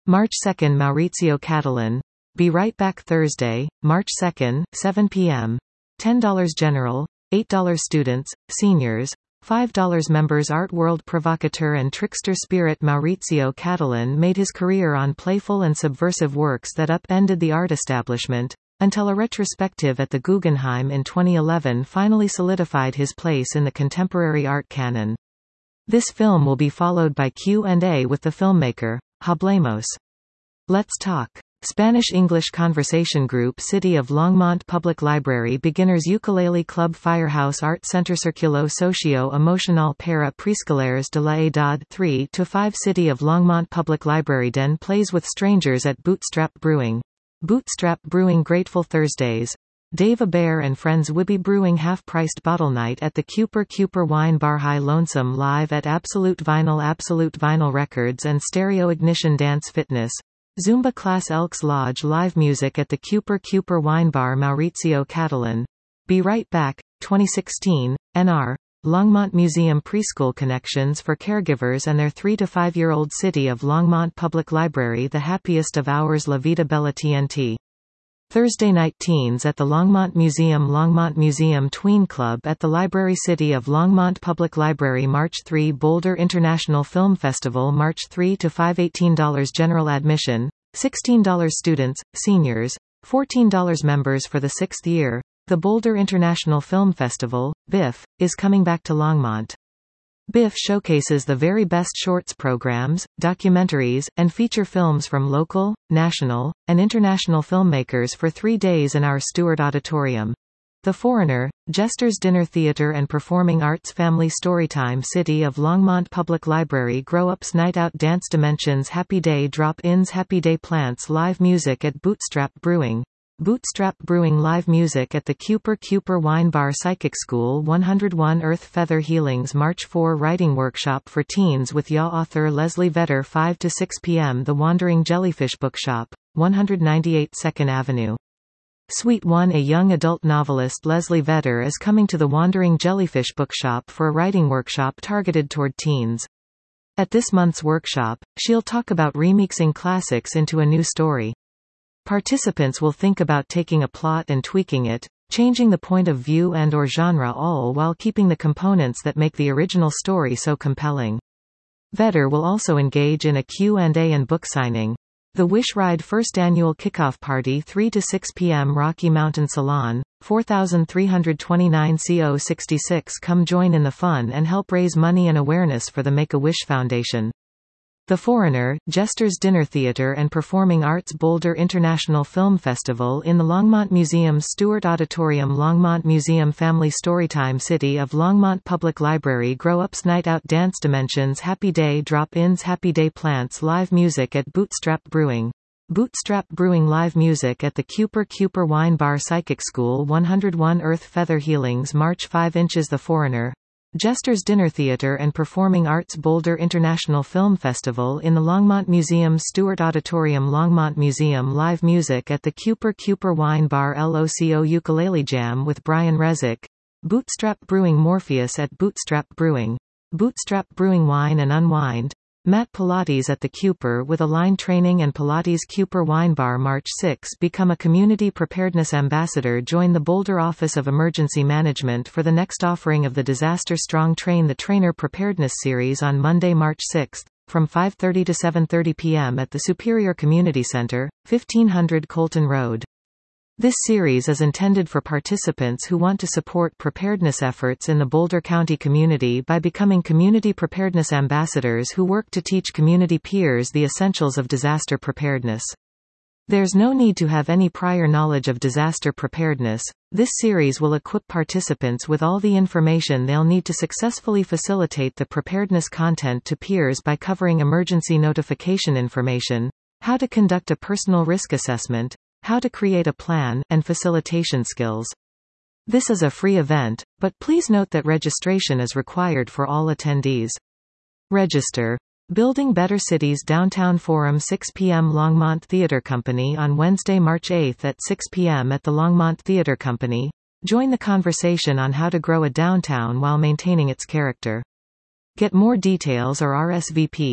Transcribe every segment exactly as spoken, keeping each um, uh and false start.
March second Maurizio Catalan. Be Right Back Thursday, March second, seven p m ten dollars General, eight dollars Students, Seniors, five dollars Members. Art world provocateur and trickster spirit Maurizio Catalan made his career on playful and subversive works that upended the art establishment, until a retrospective at the Guggenheim in twenty eleven finally solidified his place in the contemporary art canon. This film will be followed by Q and A with the filmmaker, Hablemos. Let's talk. Spanish-English conversation group City of Longmont Public Library Beginners Ukulele Club Firehouse Art Center Círculo Socio-Emocional para Preescolares de la Edad three to five City of Longmont Public Library Den plays with strangers at Bootstrap Brewing. Bootstrap Brewing Grateful Thursdays. Dave Bear and Friends Wibby Brewing Half-Priced Bottle Night at the Cooper Cooper Wine Bar. High Lonesome Live at Absolute Vinyl Absolute Vinyl Records and Stereo Ignition Dance Fitness. Zumba Class Elks Lodge Live Music at the Cooper Cooper Wine Bar. Maurizio Catalan. Be Right Back, twenty sixteen, N R. Longmont Museum Preschool Connections for Caregivers and their three to five year old City of Longmont Public Library. The Happiest of Hours La Vida Bella T N T. Thursday Night Teens at the Longmont Museum. Longmont Museum Tween Club at the Library. City of Longmont Public Library. March third Boulder International Film Festival. March third to five. eighteen dollars General Admission, sixteen dollars Students, Seniors, fourteen dollars Members. For the sixth year, the Boulder International Film Festival, B I F, is coming back to Longmont. B I F showcases the very best shorts programs, documentaries, and feature films from local, national, and international filmmakers for three days in our Stewart Auditorium. The Foreigner, Jester's Dinner Theatre and Performing Arts Family Storytime. City of Longmont Public Library Grow Ups Night Out Dance Dimensions Happy Day Drop-Ins Happy Day Plants Live Music at Bootstrap Brewing. Bootstrap Brewing Live Music at the Cooper Cooper Wine Bar. Psychic School one oh one Earth Feather Healings. March fourth Writing Workshop for Teens with Y A author Leslie Vedder. Five to six p m The Wandering Jellyfish Bookshop, one ninety-eight second Avenue. Suite one A young adult novelist Leslie Vedder is coming to the Wandering Jellyfish Bookshop for a writing workshop targeted toward teens. At this month's workshop, she'll talk about remixing classics into a new story. Participants will think about taking a plot and tweaking it, changing the point of view and or genre, all while keeping the components that make the original story so compelling. Vedder will also engage in a Q and A and book signing. The Wish Ride First Annual Kickoff Party three to six p m Rocky Mountain Salon, four thousand three hundred twenty-nine C O sixty-six. Come join in the fun and help raise money and awareness for the Make-A-Wish Foundation. The Foreigner, Jester's Dinner Theatre and Performing Arts. Boulder International Film Festival in the Longmont Museum. Stewart Auditorium. Longmont Museum Family Storytime. City of Longmont Public Library Grow Ups Night Out Dance Dimensions Happy Day Drop-Ins Happy Day Plants Live Music at Bootstrap Brewing. Bootstrap Brewing Live Music at the Cooper Cooper Wine Bar. Psychic School one oh one Earth Feather Healings. March fifth Inches The Foreigner, Jester's Dinner Theatre and Performing Arts. Boulder International Film Festival in the Longmont Museum. Stewart Auditorium. Longmont Museum Live Music at the Cooper Cooper Wine Bar. LOCO Ukulele Jam with Brian Rezick. Bootstrap Brewing Morpheus at Bootstrap Brewing. Bootstrap Brewing Wine and Unwind. Matt Pilates at the Cooper with Align Training and Pilates. Cooper Wine Bar. March sixth Become a Community Preparedness Ambassador. Join the Boulder Office of Emergency Management for the next offering of the Disaster Strong Train the Trainer Preparedness Series on Monday, March sixth, from five thirty to seven thirty p m at the Superior Community Center, fifteen hundred Colton Road. This series is intended for participants who want to support preparedness efforts in the Boulder County community by becoming community preparedness ambassadors who work to teach community peers the essentials of disaster preparedness. There's no need to have any prior knowledge of disaster preparedness. This series will equip participants with all the information they'll need to successfully facilitate the preparedness content to peers by covering emergency notification information, how to conduct a personal risk assessment, how to create a plan, and facilitation skills. This is a free event, but please note that registration is required for all attendees. Register. Building Better Cities Downtown Forum. six p m Longmont Theatre Company on Wednesday, March eighth at six p m at the Longmont Theatre Company. Join the conversation on how to grow a downtown while maintaining its character. Get more details or R S V P.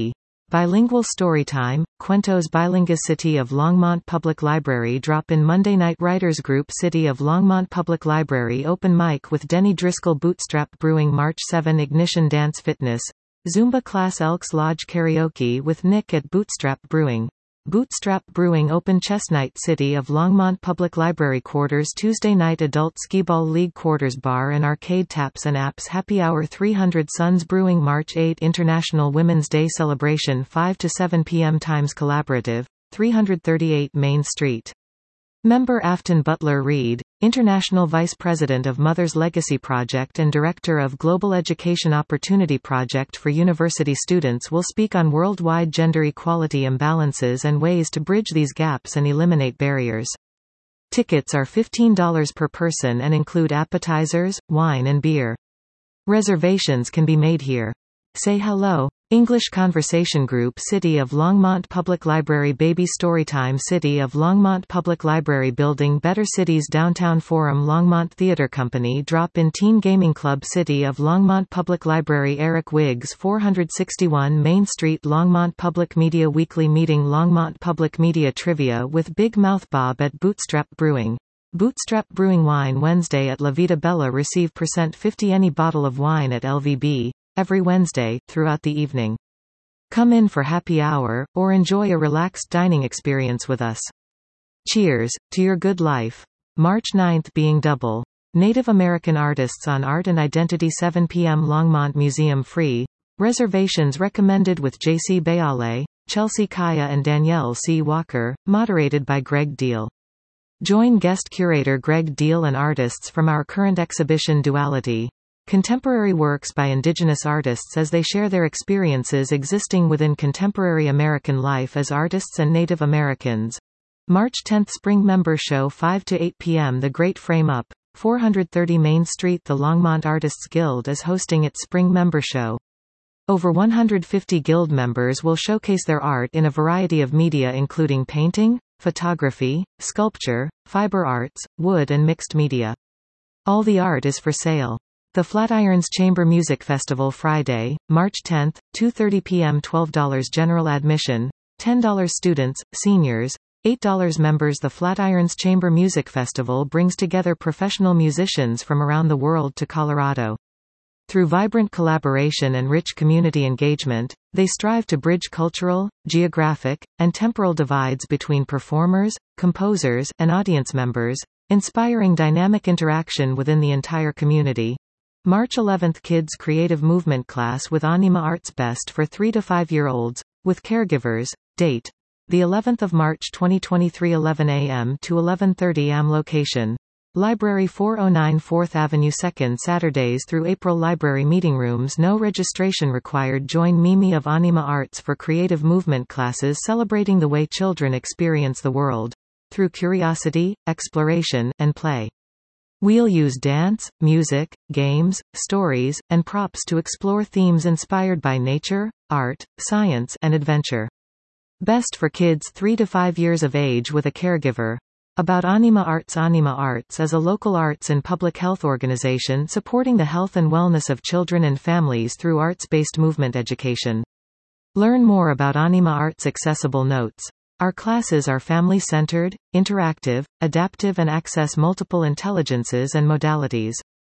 Bilingual Storytime, Cuentos Bilingues. City of Longmont Public Library drop-in Monday night writers group. City of Longmont Public Library open mic with Denny Driscoll. Bootstrap Brewing March seventh. Ignition Dance Fitness Zumba class. Elks Lodge Karaoke with Nick at Bootstrap Brewing. Bootstrap Brewing Open Chess Night. City of Longmont Public Library Quarters Tuesday night. Adult Skee-Ball League Quarters Bar and Arcade. Taps and Apps Happy Hour. three hundred Suns Brewing March eighth. International Women's Day Celebration five to seven p m Times Collaborative, three thirty-eight Main Street. Member Afton Butler Reed, International Vice President of Mother's Legacy Project and Director of Global Education Opportunity Project for University Students, will speak on worldwide gender equality imbalances and ways to bridge these gaps and eliminate barriers. Tickets are fifteen dollars per person and include appetizers, wine and beer. Reservations can be made here. Say hello. English Conversation Group. City of Longmont Public Library. Baby Storytime. City of Longmont Public Library Building Better Cities Downtown Forum. Longmont Theatre Company. Drop-in Teen Gaming Club. City of Longmont Public Library. Eric Wiggs. four sixty-one Main Street. Longmont Public Media Weekly Meeting. Longmont Public Media Trivia with Big Mouth Bob at Bootstrap Brewing. Bootstrap Brewing Wine Wednesday at La Vita Bella. Receive percent fifty any bottle of wine at L V B. Every Wednesday, throughout the evening. Come in for happy hour, or enjoy a relaxed dining experience with us. Cheers, to your good life. March ninth being double. Native American Artists on Art and Identity. seven p m Longmont Museum free. Reservations recommended with J C Bayale, Chelsea Kaya and Danielle C. Walker, moderated by Greg Deal. Join guest curator Greg Deal and artists from our current exhibition Duality. Contemporary works by Indigenous artists as they share their experiences existing within contemporary American life as artists and Native Americans. March tenth Spring Member Show five to eight p m The Great Frame Up, four thirty Main Street. The Longmont Artists Guild is hosting its Spring Member Show. Over one hundred fifty guild members will showcase their art in a variety of media including painting, photography, sculpture, fiber arts, wood and mixed media. All the art is for sale. The Flatirons Chamber Music Festival Friday, March tenth, two thirty p m twelve dollars general admission, ten dollars students, seniors, eight dollars members. The Flatirons Chamber Music Festival brings together professional musicians from around the world to Colorado. Through vibrant collaboration and rich community engagement, they strive to bridge cultural, geographic, and temporal divides between performers, composers, and audience members, inspiring dynamic interaction within the entire community. March eleventh Kids Creative Movement Class with Anima Arts Best for three to five year olds, with caregivers. Date: the eleventh of March twenty twenty-three, eleven a m to eleven thirty a m Location: Library four oh nine fourth Avenue. Second Saturdays through April. Library meeting rooms. No registration required. Join Mimi of Anima Arts for creative movement classes celebrating the way children experience the world, through curiosity, exploration, and play. We'll use dance, music, games, stories, and props to explore themes inspired by nature, art, science, and adventure. Best for kids three to five years of age with a caregiver. About Anima Arts. Anima Arts is a local arts and public health organization supporting the health and wellness of children and families through arts-based movement education. Learn more about Anima Arts. Accessible notes. Our classes are family-centered, interactive, adaptive and access multiple intelligences and modalities.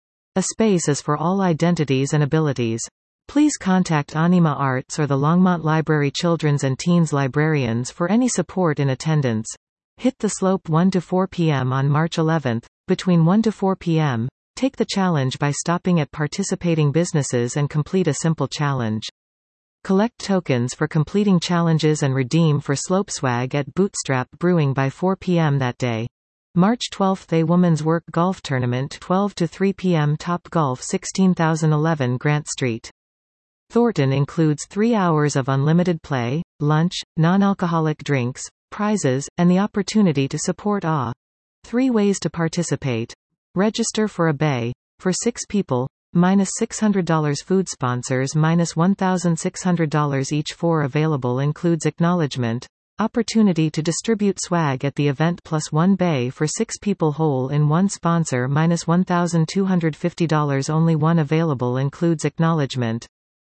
A space is for all identities and abilities. Please contact Anima Arts or the Longmont Library Children's and Teens Librarians for any support in attendance. Hit the slope one to four p m on March eleventh. Between one to four p m, take the challenge by stopping at participating businesses and complete a simple challenge. Collect tokens for completing challenges and redeem for slope swag at Bootstrap Brewing by four p m that day. March twelfth A Women's Work Golf Tournament twelve to three p m Top Golf sixteen thousand eleven Grant Street. Thornton includes three hours of unlimited play, lunch, non-alcoholic drinks, prizes, and the opportunity to support A W. Three ways to participate. Register for a bay. For six people, minus six hundred dollars. Food sponsors minus one thousand six hundred dollars each. Four available includes acknowledgement, opportunity to distribute swag at the event plus one bay for six people. Hole in one sponsor minus one thousand two hundred fifty dollars. Only one available includes acknowledgement,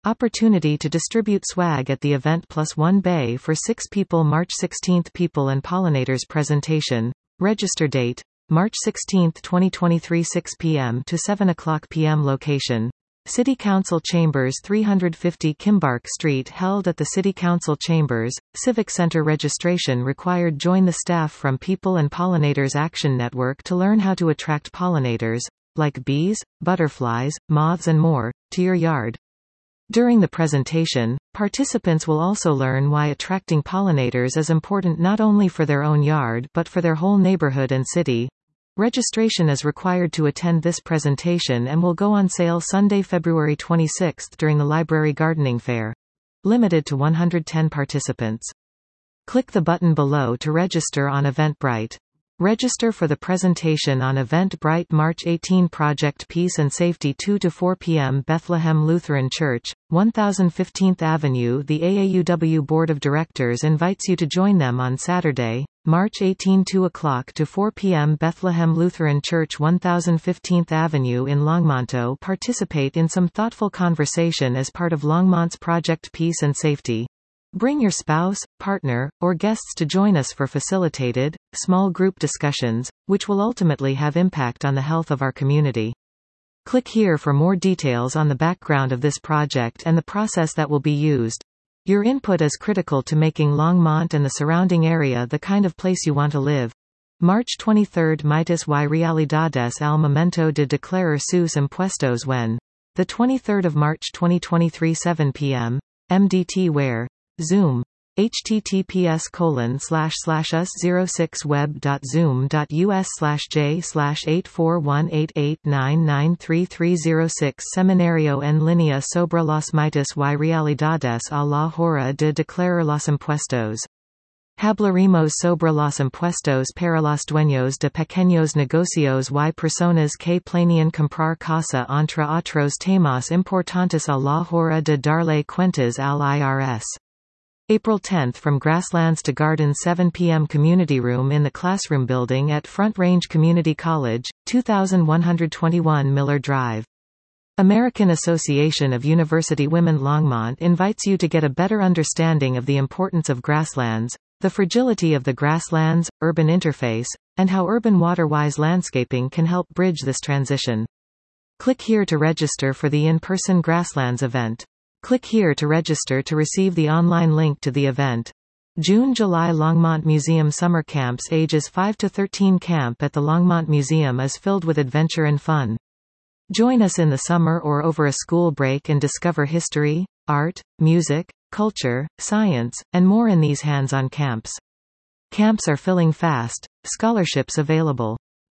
Opportunity to distribute swag at the event plus one bay for six people. March sixteenth People and Pollinators presentation. Register date March sixteenth twenty twenty-three six p m to seven o'clock p m Location City Council Chambers three fifty Kimbark Street. Held at the City Council Chambers, Civic Center. Registration required. Join the staff from People and Pollinators Action Network to learn how to attract pollinators, like bees, butterflies, moths and more, to your yard. During the presentation, participants will also learn why attracting pollinators is important not only for their own yard but for their whole neighborhood and city. Registration is required to attend this presentation and will go on sale Sunday, February twenty-sixth during the Library Gardening Fair. Limited to one hundred ten participants. Click the button below to register on Eventbrite. Register for the presentation on Eventbrite. March eighteenth Project Peace and Safety two to four p m Bethlehem Lutheran Church, one thousand fifteenth Avenue. The A A U W Board of Directors invites you to join them on Saturday, March eighteenth two o'clock to four p m Bethlehem Lutheran Church, one thousand fifteenth Avenue in Longmont. Participate in some thoughtful conversation as part of Longmont's Project Peace and Safety. Bring your spouse, partner, or guests to join us for facilitated, small group discussions, which will ultimately have impact on the health of our community. Click here for more details on the background of this project and the process that will be used. Your input is critical to making Longmont and the surrounding area the kind of place you want to live. March twenty-third Mitas y realidades al momento de declarar sus impuestos when. The twenty-third of March twenty twenty-three seven p m M D T where. Zoom. https colon slash slash us zero six web dot zoom dot us slash j slash eight four one eight eight nine nine three three zero six Seminario en línea sobre las mitas y realidades a la hora de declarar los impuestos. Hablaremos sobre los impuestos para los dueños de pequeños negocios y personas que planean comprar casa, entre otros temas importantes a la hora de darle cuentas al I R S. April tenth From Grasslands to Gardens, seven p m Community Room in the Classroom Building at Front Range Community College, two thousand one hundred twenty-one Miller Drive. American Association of University Women. Longmont invites you to get a better understanding of the importance of grasslands, the fragility of the grasslands, urban interface, and how urban water-wise landscaping can help bridge this transition. Click here to register for the in-person Grasslands event. Click here to register to receive the online link to the event. June-July Longmont Museum Summer Camps. Ages five to thirteen camp at the Longmont Museum is filled with adventure and fun. Join us in the summer or over a school break and discover history, art, music, culture, science, and more in these hands-on camps. Camps are filling fast, scholarships available.